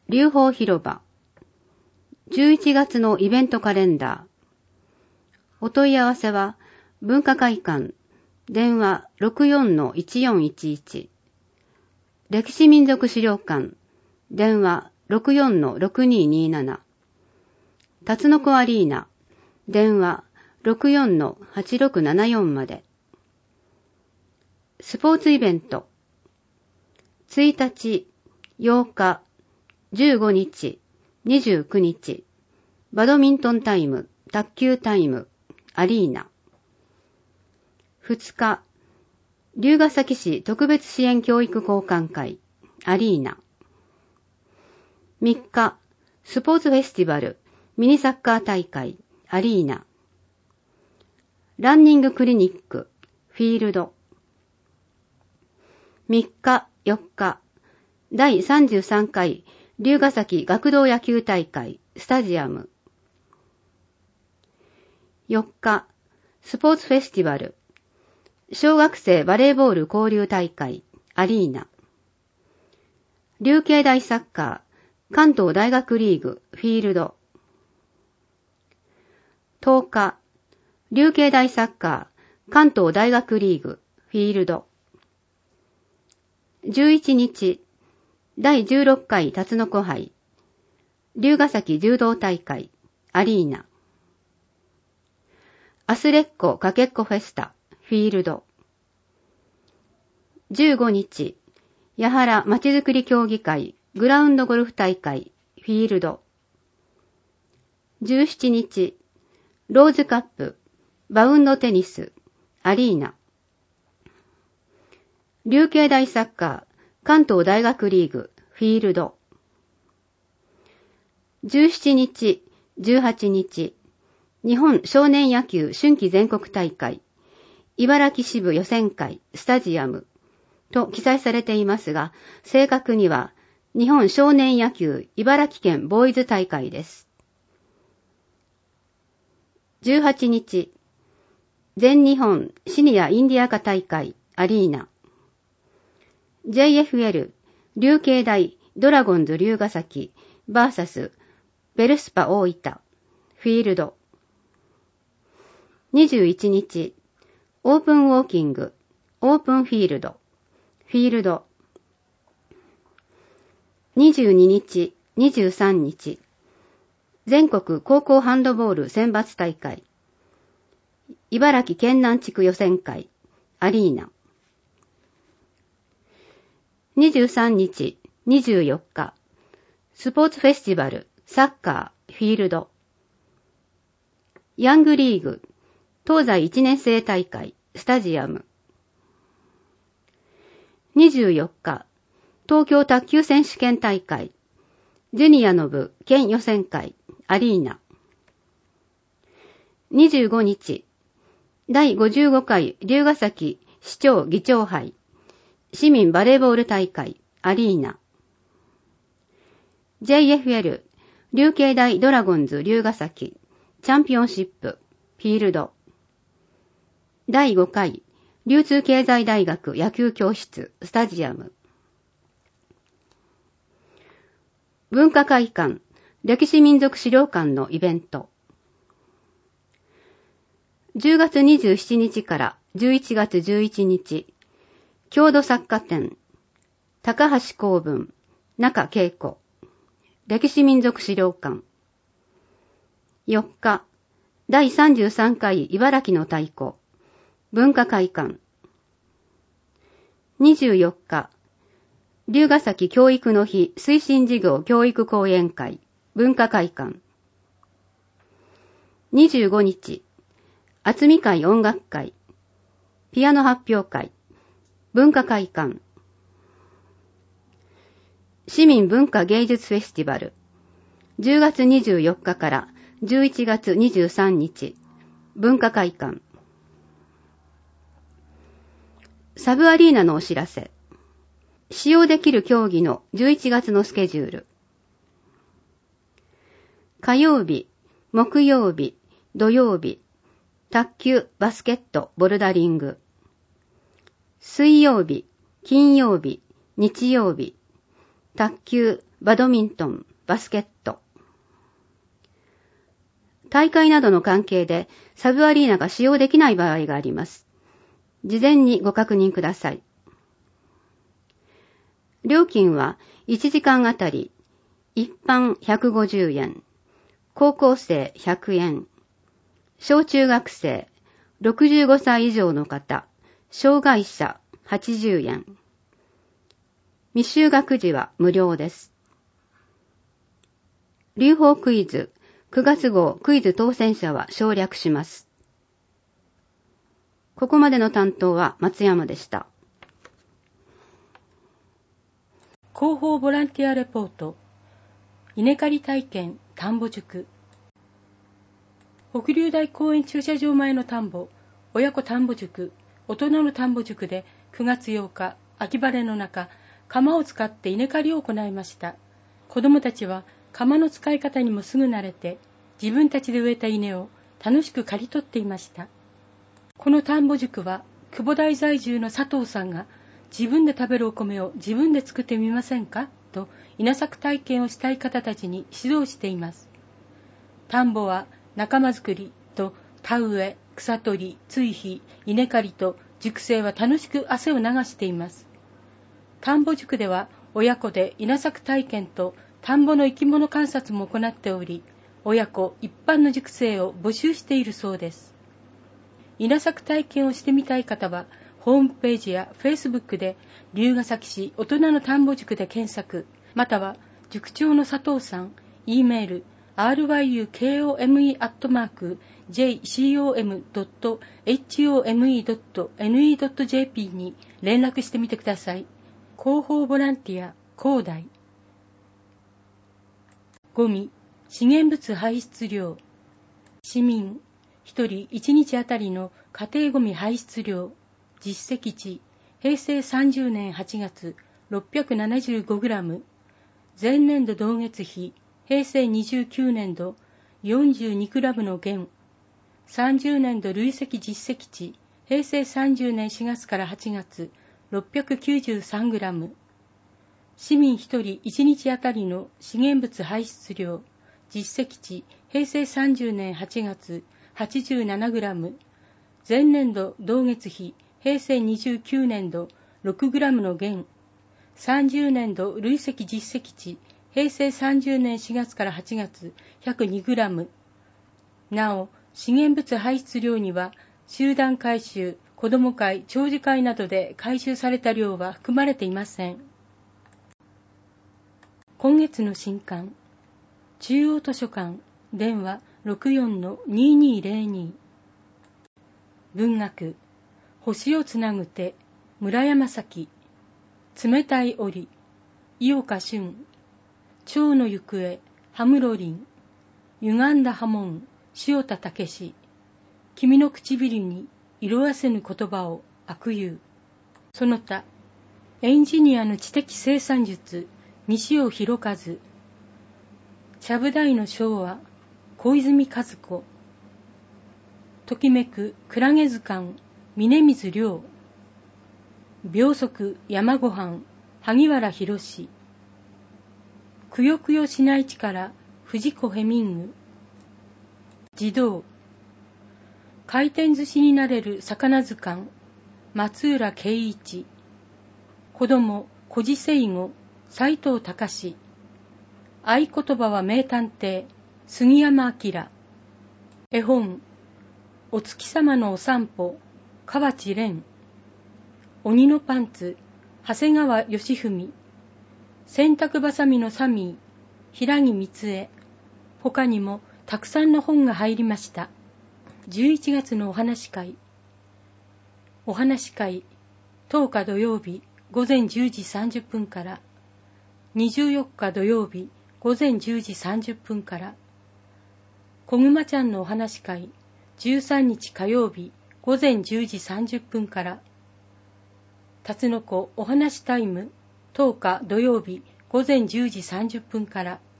龍宝広場。11月のイベントカレンダー。お問い合わせは、文化会館、電話 64-1411。歴史民族資料館、電話 64-6227。辰の子アリーナ、電話 64-8674 まで。スポーツイベント。1日、8日、15日、29日、バドミントンタイム、卓球タイム、アリーナ。2日、龍ケ崎市特別支援教育交換会、アリーナ。3日、スポーツフェスティバル、ミニサッカー大会、アリーナ。ランニングクリニック、フィールド。3日、4日、第33回龍ケ崎学童野球大会、スタジアム。4日、スポーツフェスティバル、小学生バレーボール交流大会、アリーナ。龍慶大サッカー、関東大学リーグ、フィールド。10日、龍慶大サッカー、関東大学リーグ、フィールド。11日、第16回辰の子杯、龍ケ崎柔道大会、アリーナ。アスレッコかけっこフェスタ、フィールド。15日、八原まちづくり協議会、グラウンドゴルフ大会、フィールド。17日、ローズカップ、バウンドテニス、アリーナ。龍慶大サッカー、関東大学リーグ、フィールド。17日、18日、日本少年野球春季全国大会、茨城支部予選会、スタジアムと記載されていますが、正確には日本少年野球茨城県ボーイズ大会です。18日、全日本シニアインディアカ大会、アリーナ。JFL 龍慶大ドラゴンズ龍ケ崎 vs ベルスパ大分フィールド。21日、オープンウォーキングオープンフィールドフィールド。22日、23日、全国高校ハンドボール選抜大会、茨城県南地区予選会、アリーナ。23日、24日、スポーツフェスティバル、サッカー、フィールド。ヤングリーグ、東西1年生大会、スタジアム。24日、東京卓球選手権大会、ジュニアの部県予選会、アリーナ。25日、第55回龍ケ崎市長議長杯、市民バレーボール大会、アリーナ。JFL 龍慶大ドラゴンズ龍ケ崎チャンピオンシップ、フィールド。第5回流通経済大学野球教室、スタジアム。文化会館、歴史民族資料館のイベント。10月27日から11月11日、郷土作家展、高橋公文、中恵子、歴史民族資料館。4日、第33回茨城の太鼓、文化会館。24日、龍ケ崎教育の日推進事業教育講演会、文化会館。25日、渥美会音楽会、ピアノ発表会、文化会館。市民文化芸術フェスティバル、10月24日から11月23日、文化会館。サブアリーナのお知らせ。使用できる競技の11月のスケジュール。火曜日、木曜日、土曜日、卓球、バスケット、ボルダリング。水曜日、金曜日、日曜日、卓球、 バドミントン、バスケット。大会などの関係でサブアリーナが使用できない場合があります。事前にご確認ください。料金は1時間あたり一般150円、高校生100円、小中学生、65歳以上の方、障害者80円。未就学児は無料です。留保クイズ9月号クイズ当選者は省略します。ここまでの担当は松山でした。 広報ボランティアレポート。稲刈り体験田んぼ塾。北竜台公園駐車場前の田んぼ、親子田んぼ塾、大人の田んぼ塾で9月8日、秋晴れの中、鎌を使って稲刈りを行いました。子どもたちは鎌の使い方にもすぐ慣れて、自分たちで植えた稲を楽しく刈り取っていました。この田んぼ塾は、久保台在住の佐藤さんが、自分で食べるお米を自分で作ってみませんかと稲作体験をしたい方たちに指導しています。田んぼは仲間づくりと田植え、草取り、追肥、稲刈りと塾生は楽しく汗を流しています。田んぼ塾では親子で稲作体験と田んぼの生き物観察も行っており、親子一般の塾生を募集しているそうです。稲作体験をしてみたい方は、ホームページやフェイスブックで龍ケ崎市大人の田んぼ塾で検索、または塾長の佐藤さん、E メール、ryukome.jcom.home.ne.jp に連絡してみてください。広報ボランティア、広大。ゴミ、資源物排出量。市民1人1日あたりの家庭ゴミ排出量。実績値、平成30年8月 675g。前年度同月比、平成29年度 42g の減。30年度累積実績値、平成30年4月から8月 693g。市民1人1日あたりの資源物排出量、実績値、平成30年8月 87g。前年度同月比、平成29年度 6g の減。30年度累積実績値、平成30年4月から8月 102g。なお、資源物排出量には、集団回収、子ども会、長寿会などで回収された量は含まれていません。今月の新刊、中央図書館、電話 64-2202。文学、星をつなぐ手、村山崎。冷たい檻、井岡俊。蝶の行方、羽室林。歪んだ波紋、塩田武史。君の唇に色あせぬ言葉を悪友。その他、エンジニアの知的生産術、西尾弘和。ちゃぶ台の昭和、小泉和子。ときめくクラゲ図鑑、峰水亮。秒速山ごはん、萩原博。くよくよしない力、藤子ヘミング。児童、回転寿司になれる魚図鑑、松浦圭一。子供、孤児生語、斉藤隆。合言葉は名探偵、杉山明。絵本、お月様のお散歩、河内蓮。鬼のパンツ、長谷川義文。洗濯ばさみのサミー、平木光恵。他にもたくさんの本が入りました。11月のお話会。お話会、10日土曜日午前10時30分から、24日土曜日午前10時30分から、こぐまちゃんのお話会、13日火曜日午前10時30分から、たつのこお話タイム、10日土曜日午前10時30分から、